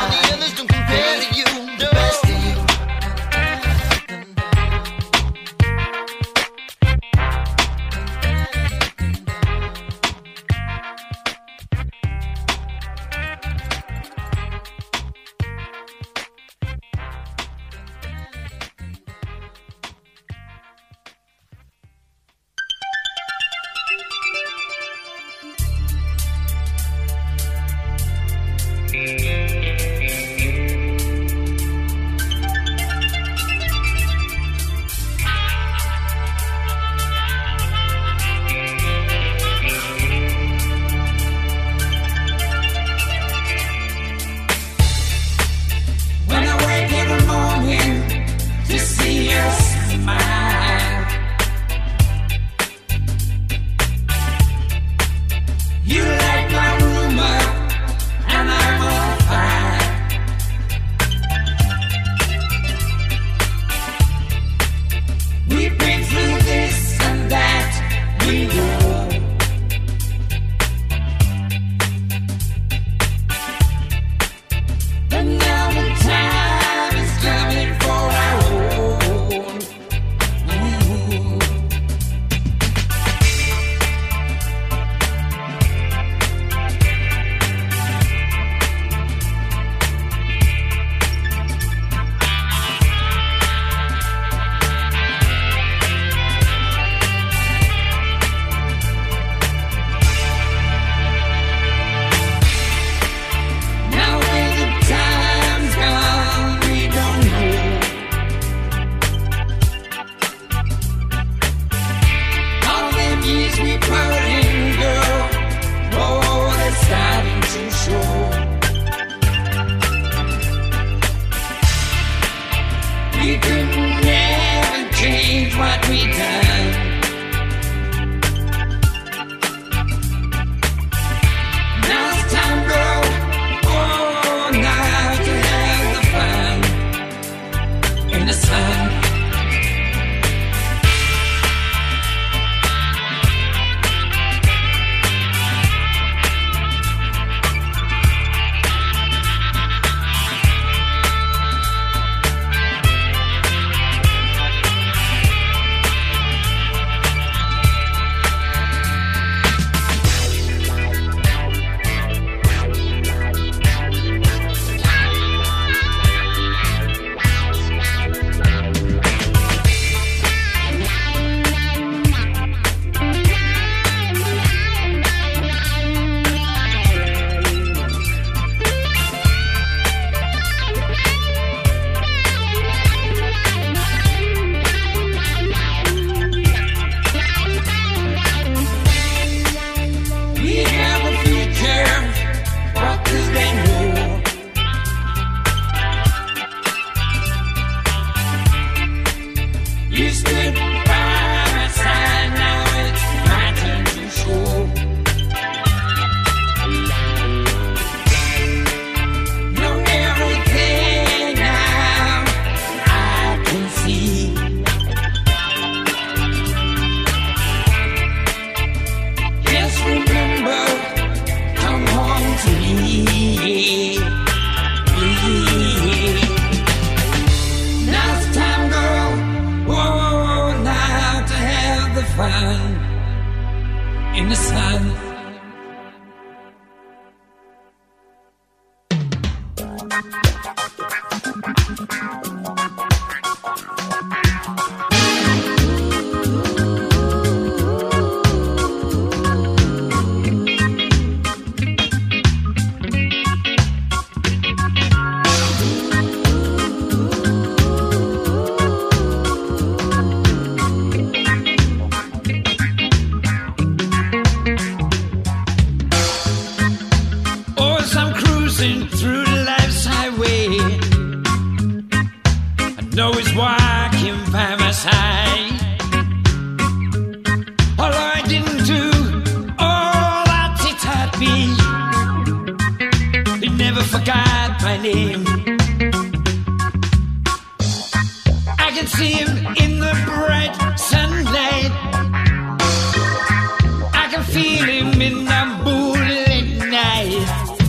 in the sun. Or as I'm cruising through the life's highway, I know he's walking by my side. Although I didn't do all that he taught me, he never forgot my name. I can see him in the bright sunlight, I can feel him in the moonlit night.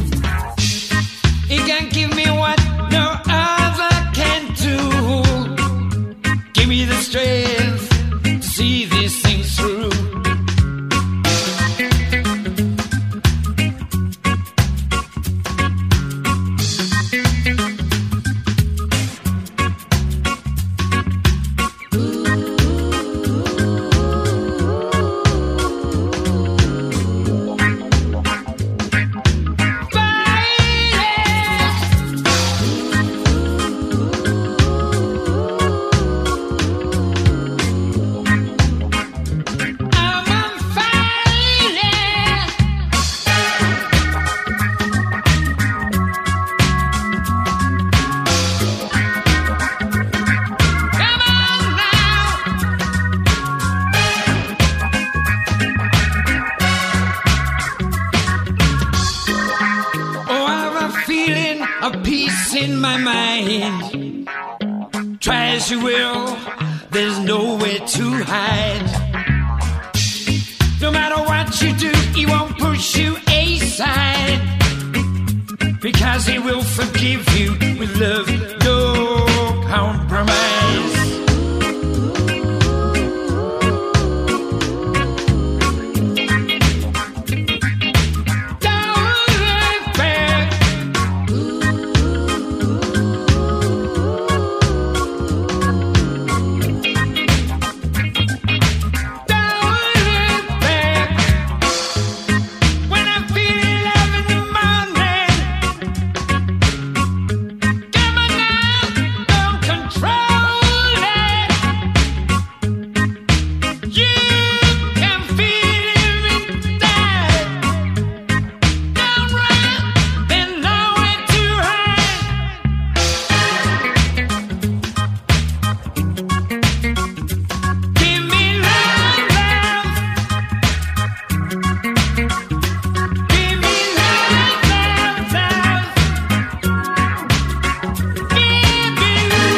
He can give me what no other can do. Give me the strength to see these things through. Oh, I've a feeling of peace in my mind. Try as you will, there's nowhere to hide. No matter what you do, he won't push you aside, because he will forgive you with love, no compromise. When I'm feeling love in the morning, come on now, don't control it. You can feel him inside. Don't run, there's nowhere to hide. Give me love, love. Give me love, love, love. Give me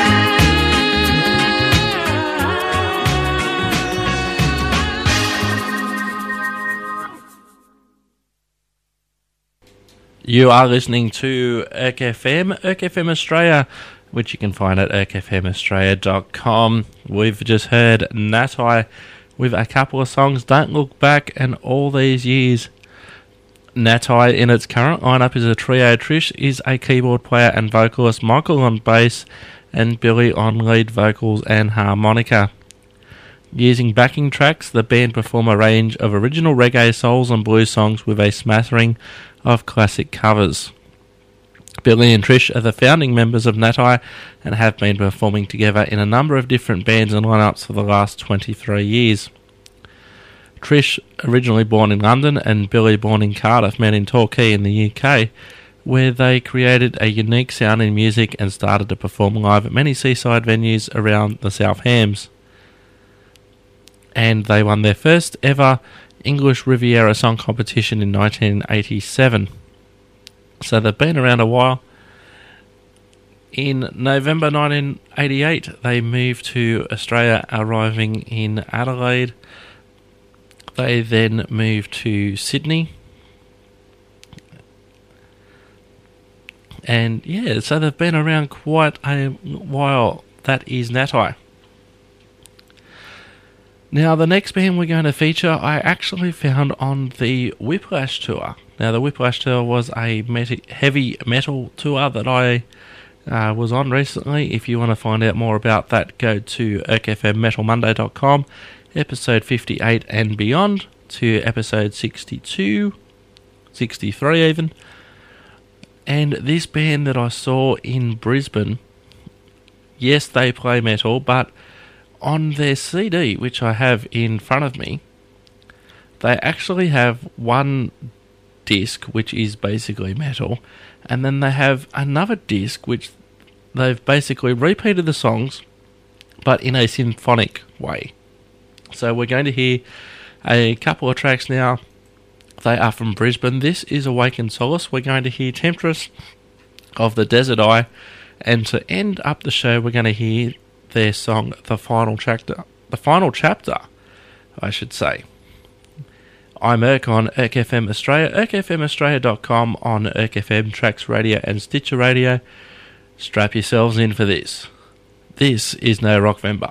You are listening to Erk F M, Erk F M Australia, which you can find at erk f m australia dot com. We've just heard Natai with a couple of songs, Don't Look Back and All These Years. Natai in its current lineup is a trio. Trish is a keyboard player and vocalist, Michael on bass, and Billy on lead vocals and harmonica. Using backing tracks, the band perform a range of original reggae, souls and blues songs with a smattering of classic covers. Billy and Trish are the founding members of Natai and have been performing together in a number of different bands and lineups for the last twenty-three years. Trish, originally born in London, and Billy, born in Cardiff, met in Torquay in the U K, where they created a unique sound in music and started to perform live at many seaside venues around the South Hams. And they won their first ever English Riviera Song Competition in nineteen eighty-seven. So they've been around a while. In November nineteen eighty-eight, they moved to Australia, arriving in Adelaide. They then moved to Sydney. And yeah, so they've been around quite a while. That is Natai. Now, the next band we're going to feature, I actually found on the Whiplash tour. Now, the Whiplash tour was a met- heavy metal tour that I uh, was on recently. If you want to find out more about that, go to irk f m metal monday dot com, episode fifty-eight and beyond, to episode sixty-two, sixty-three even. And this band that I saw in Brisbane, yes, they play metal, but on their C D, which I have in front of me, they actually have one disc which is basically metal, and then they have another disc which they've basically repeated the songs but in a symphonic way. So we're going to hear a couple of tracks now. They are from Brisbane. This is Awakened Solace. We're going to hear Temptress of the Desert Eye, and to end up the show we're going to hear their song The Final Chapter. The Final Chapter, I should say. I'm Irk on Irk F M Australia, irk f m australia dot com, on Irk F M, Trax Radio and Stitcher Radio. Strap yourselves in for this. This is No Rockvember.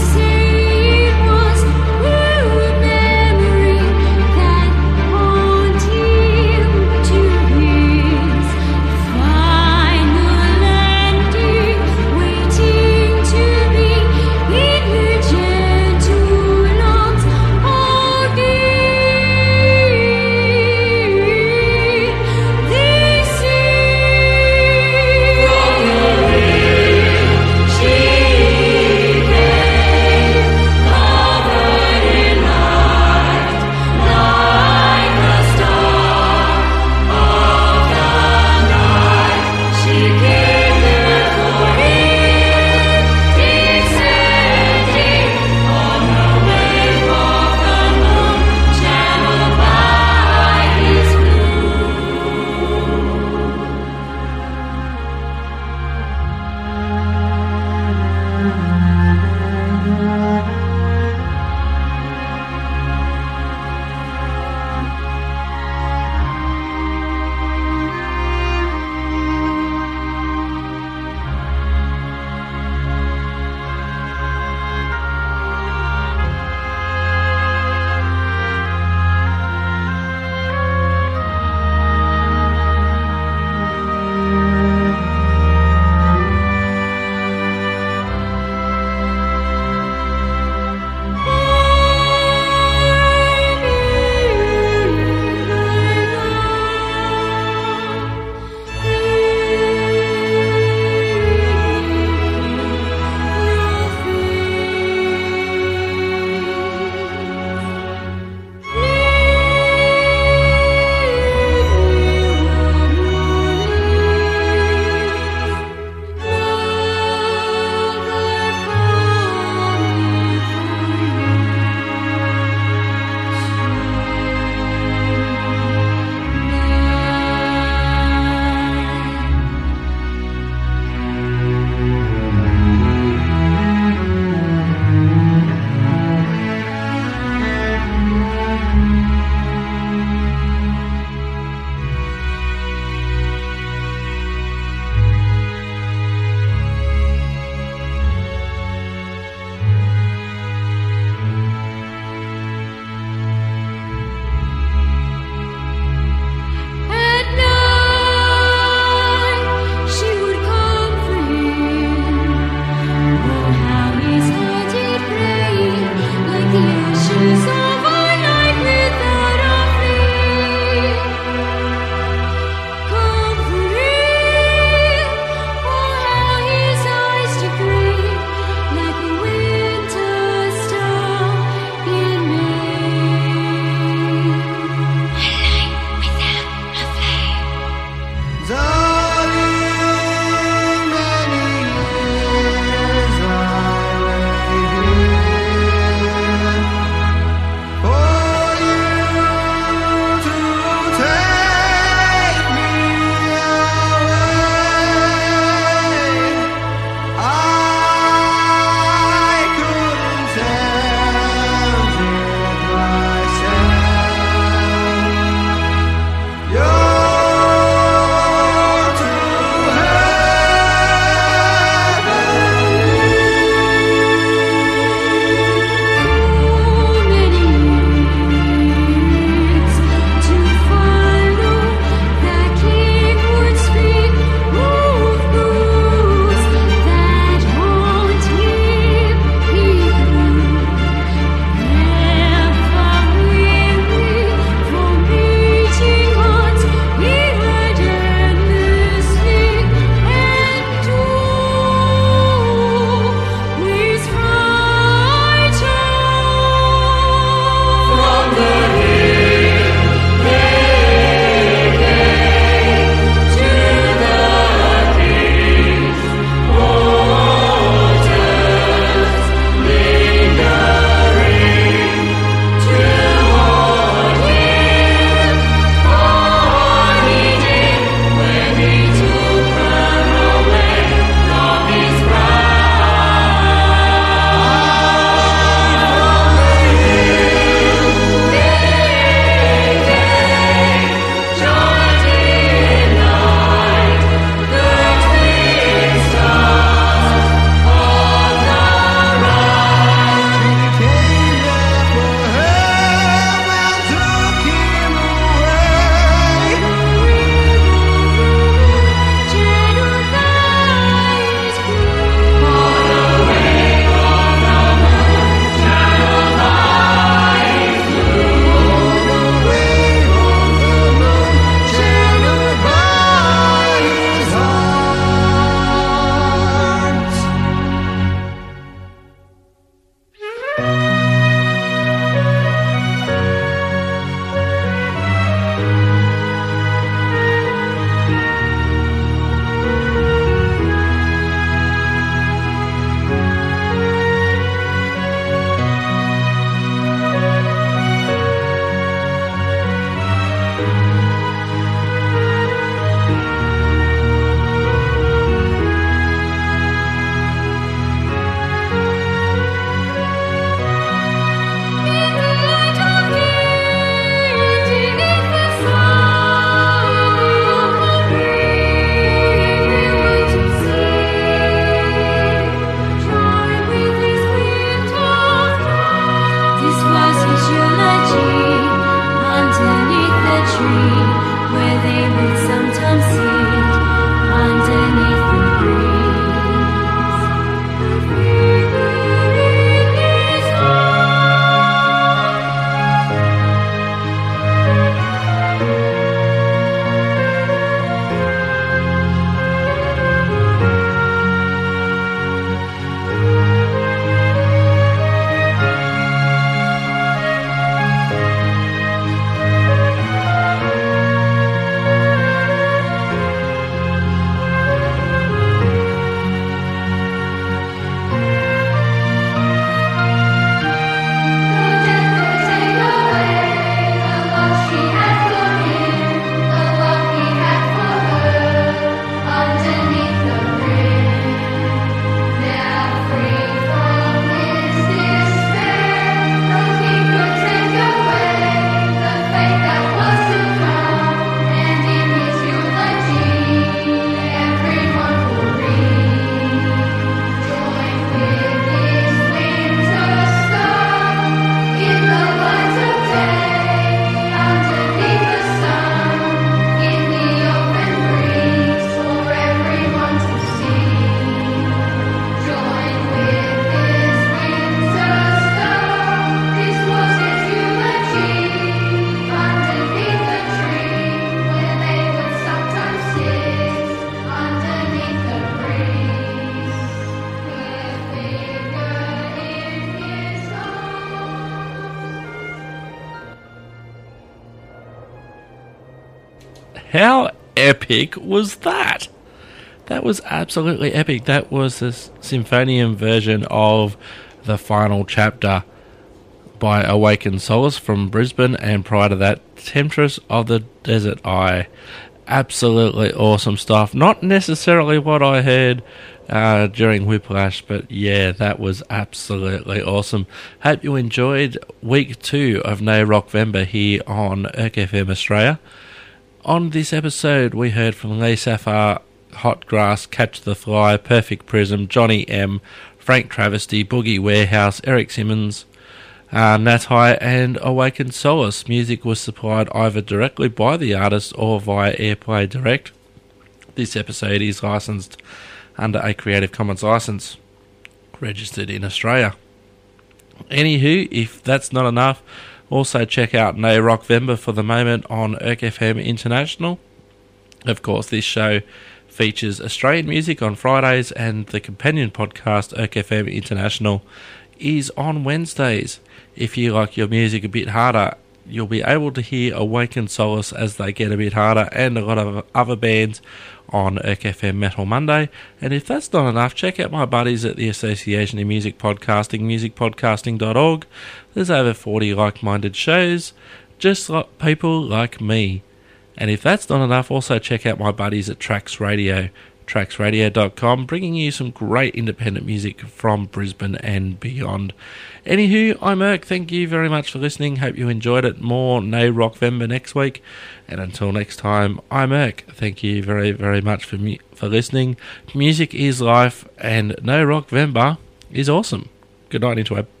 How epic was that? That was absolutely epic. That was the symphonium version of the final chapter by Awakened Solace from Brisbane, and prior to that, Temptress of the Desert Eye. Absolutely awesome stuff. Not necessarily what I heard uh, during Whiplash, but yeah, that was absolutely awesome. Hope you enjoyed week two of No Rockvember here on E R C F M Australia. On this episode, we heard from Lee Safar, Hot Grass, Catch the Fly, Perfect Prism, Johnny M, Frank Travesty, Boogie Warehouse, Eric Simmons, Uh, Natai, and Awakened Solace. Music was supplied either directly by the artist or via Airplay Direct. This episode is licensed under a Creative Commons license, registered in Australia. Anywho, if that's not enough, also check out No Rockvember for the moment on E R C F M International. Of course, this show features Australian music on Fridays, and the companion podcast, E R C F M International, is on Wednesdays. If you like your music a bit harder, you'll be able to hear Awakened Solace as they get a bit harder, and a lot of other bands on E R C F M Metal Monday. And if that's not enough, check out my buddies at the Association of Music Podcasting, music podcasting dot org. There's over forty like-minded shows, just like people like me. And if that's not enough, also check out my buddies at Trax Radio, trax radio dot com, bringing you some great independent music from Brisbane and beyond. Anywho, I'm Erk. Thank you very much for listening. Hope you enjoyed it. More No Rockvember next week. And until next time, I'm Erk. Thank you very, very much for me for listening. Music is life, and No Rockvember is awesome. Good night, Interweb.